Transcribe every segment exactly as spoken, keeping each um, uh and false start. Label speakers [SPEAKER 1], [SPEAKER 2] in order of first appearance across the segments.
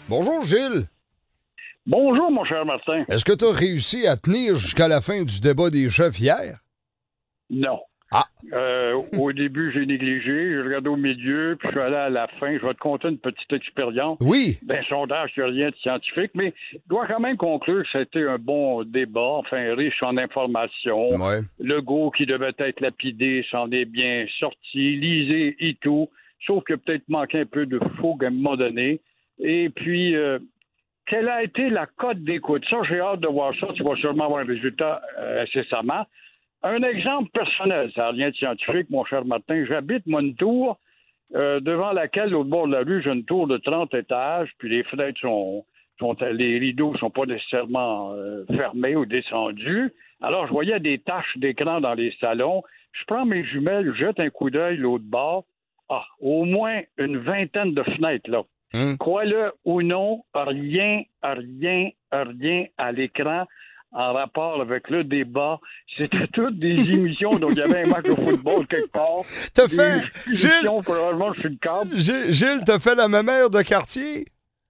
[SPEAKER 1] Bonjour, Gilles.
[SPEAKER 2] Bonjour, mon cher Martin.
[SPEAKER 1] Est-ce que tu as réussi à tenir jusqu'à la fin du débat des chefs hier?
[SPEAKER 2] Non.
[SPEAKER 1] Ah.
[SPEAKER 2] Euh, au début, j'ai négligé. J'ai regardé au milieu, puis je suis allé à la fin. Je vais te conter une petite expérience.
[SPEAKER 1] Oui.
[SPEAKER 2] D'un sondage qui n'a rien de scientifique, mais je dois quand même conclure que c'était un bon débat, enfin riche en informations.
[SPEAKER 1] Ouais.
[SPEAKER 2] Legault qui devait être lapidé s'en est bien sorti. Lisée et tout. Sauf qu'il a peut-être manqué un peu de fougue à un moment donné. Et puis, euh, quelle a été la cote d'écoute? Ça, j'ai hâte de voir ça. Tu vas sûrement avoir un résultat euh, incessamment. Un exemple personnel, ça n'a rien de scientifique, mon cher Martin. J'habite, moi, une tour euh, devant laquelle, au bord de la rue, j'ai une tour de trente étages, puis les fenêtres sont, sont les rideaux ne sont pas nécessairement euh, fermés ou descendus. Alors, je voyais des taches d'écran dans les salons. Je prends mes jumelles, je jette un coup d'œil l'autre bord. Ah, au moins une vingtaine de fenêtres, là.
[SPEAKER 1] Hum.
[SPEAKER 2] Crois-le ou non, rien, rien, rien à l'écran en rapport avec le débat. C'était toutes des émissions, donc il y avait un match de football quelque part.
[SPEAKER 1] T'as
[SPEAKER 2] Des
[SPEAKER 1] fait, Gilles,
[SPEAKER 2] émissions probablement sur le câble.
[SPEAKER 1] Gilles, Gilles, t'as fait la même heure de quartier?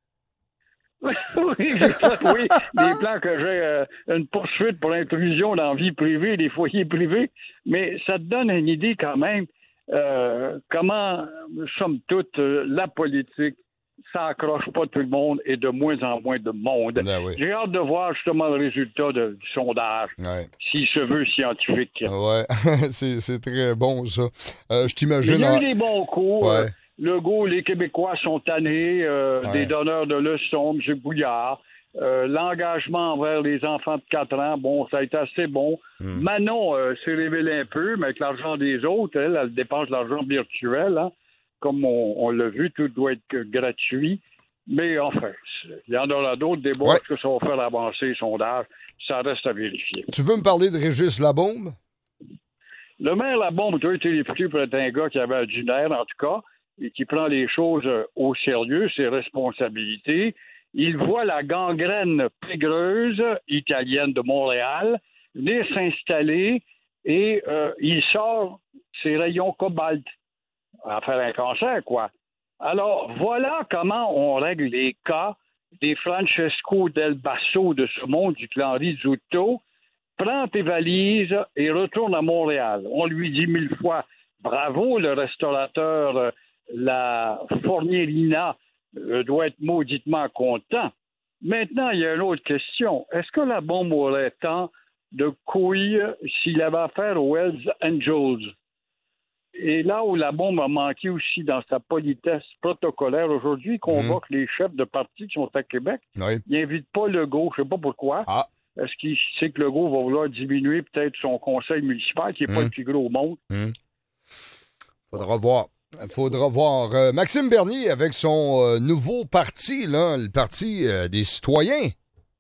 [SPEAKER 2] oui, j'ai fait, oui, des plans que j'ai euh, une poursuite pour l'intrusion dans la vie privée, des foyers privés, mais ça te donne une idée quand même euh, comment, somme toute, euh, la politique, ça accroche pas tout le monde et de moins en moins de monde.
[SPEAKER 1] Ben oui.
[SPEAKER 2] J'ai hâte de voir justement le résultat de- du sondage,
[SPEAKER 1] Ouais.
[SPEAKER 2] s'il se veut scientifique.
[SPEAKER 1] Ouais, c'est, c'est très bon, ça. Euh, je
[SPEAKER 2] Mais
[SPEAKER 1] t'imagine...
[SPEAKER 2] il y a
[SPEAKER 1] en-
[SPEAKER 2] eu des bons coups.
[SPEAKER 1] Ouais.
[SPEAKER 2] Euh, Legault, les Québécois sont tannés, euh,
[SPEAKER 1] Ouais.
[SPEAKER 2] des donneurs de leçons, M. Bouillard. Euh, l'engagement envers les enfants de quatre ans, bon, ça a été assez bon.
[SPEAKER 1] Mm.
[SPEAKER 2] Manon euh, s'est révélé un peu, mais avec l'argent des autres, elle, elle dépense de l'argent virtuel, hein. Comme on, on l'a vu, tout doit être que gratuit. Mais enfin, il y en aura d'autres débats.
[SPEAKER 1] Ouais.
[SPEAKER 2] Est-ce que ça va faire avancer les sondages? Ça reste à vérifier.
[SPEAKER 1] Tu veux me parler de Régis Labombe?
[SPEAKER 2] Le maire Labombe a été réputé pour être un gars qui avait du nerf, en tout cas, et qui prend les choses euh, au sérieux, ses responsabilités. Il voit la gangrène pégreuse italienne de Montréal venir s'installer et euh, il sort ses rayons cobalt à faire un cancer, quoi. Alors, voilà comment on règle les cas des Francesco Del Basso de ce monde du clan Rizzuto. Prends tes valises et retourne à Montréal. On lui dit mille fois bravo, le restaurateur, euh, la Fornierina euh, doit être mauditement content. Maintenant, il y a une autre question. Est-ce que la bombe aurait tant de couilles s'il avait affaire aux Hells Angels? Et là où la bombe a manqué aussi dans sa politesse protocolaire, aujourd'hui, il convoque les chefs de partis qui sont à Québec.
[SPEAKER 1] Oui.
[SPEAKER 2] Il n'invite pas Legault, je ne sais pas pourquoi.
[SPEAKER 1] Ah.
[SPEAKER 2] Est-ce qu'il sait que Legault va vouloir diminuer peut-être son conseil municipal, qui n'est pas
[SPEAKER 1] Hum.
[SPEAKER 2] le plus gros au monde?
[SPEAKER 1] Hum. Faudra voir. Faudra voir. Euh, Maxime Bernier avec son euh, nouveau parti, là, le Parti euh, des citoyens.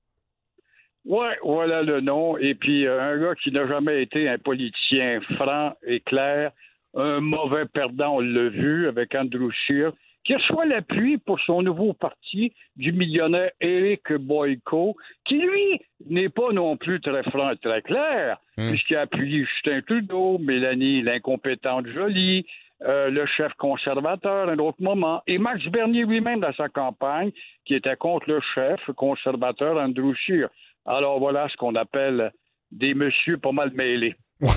[SPEAKER 2] Oui, voilà le nom. Et puis, euh, un gars qui n'a jamais été un politicien franc et clair, un mauvais perdant, on l'a vu, avec Andrew Scheer, qui reçoit l'appui pour son nouveau parti du millionnaire Éric Boyko, qui, lui, n'est pas non plus très franc et très clair,
[SPEAKER 1] Hum.
[SPEAKER 2] puisqu'il a appuyé Justin Trudeau, Mélanie l'incompétente Jolie, euh, le chef conservateur à un autre moment, et Max Bernier lui-même dans sa campagne, qui était contre le chef conservateur Andrew Scheer. Alors voilà ce qu'on appelle des messieurs pas mal mêlés.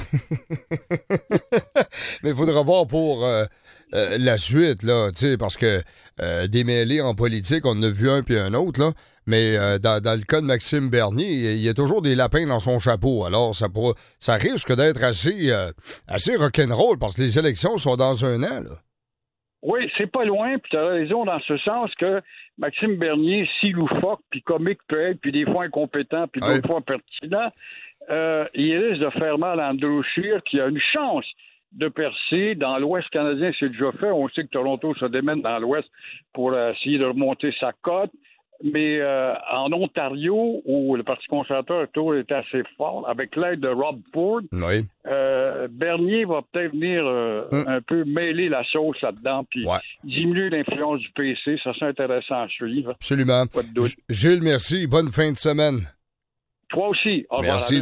[SPEAKER 1] Mais il faudra voir pour euh, euh, la suite, là, tu sais, parce que euh, démêlés en politique, on en a vu un puis un autre, là. Mais euh, dans, dans le cas de Maxime Bernier, il y a toujours des lapins dans son chapeau. Alors, ça pourra, ça risque d'être assez, euh, assez rock'n'roll parce que les élections sont dans un an, là.
[SPEAKER 2] Oui, c'est pas loin, puis tu as raison dans ce sens que Maxime Bernier, si loufoque, puis comique peut être, puis des fois incompétent, puis d'autres
[SPEAKER 1] Ouais.
[SPEAKER 2] fois pertinent, euh, il risque de faire mal à Andrew Scheer, qui a une chance de percer. Dans l'Ouest canadien, c'est déjà fait. On sait que Toronto se démène dans l'Ouest pour euh, essayer de remonter sa cote. Mais euh, en Ontario, où le Parti conservateur autour est assez fort, avec l'aide de Rob Ford,
[SPEAKER 1] Oui.
[SPEAKER 2] euh, Bernier va peut-être venir euh,
[SPEAKER 1] Hum.
[SPEAKER 2] un peu mêler la sauce là-dedans, puis
[SPEAKER 1] Ouais.
[SPEAKER 2] diminuer l'influence du P C. Ça, c'est intéressant à suivre.
[SPEAKER 1] Absolument.
[SPEAKER 2] Pas de doute.
[SPEAKER 1] G- Gilles, merci. Bonne fin de semaine.
[SPEAKER 2] Toi aussi. Au revoir.
[SPEAKER 1] Merci.